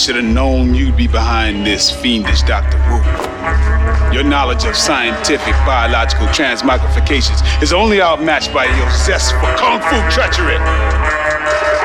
should have known you'd be behind this fiendish Dr. Wu. Your knowledge of scientific biological transmogrifications is only outmatched by your zest for kung fu treachery.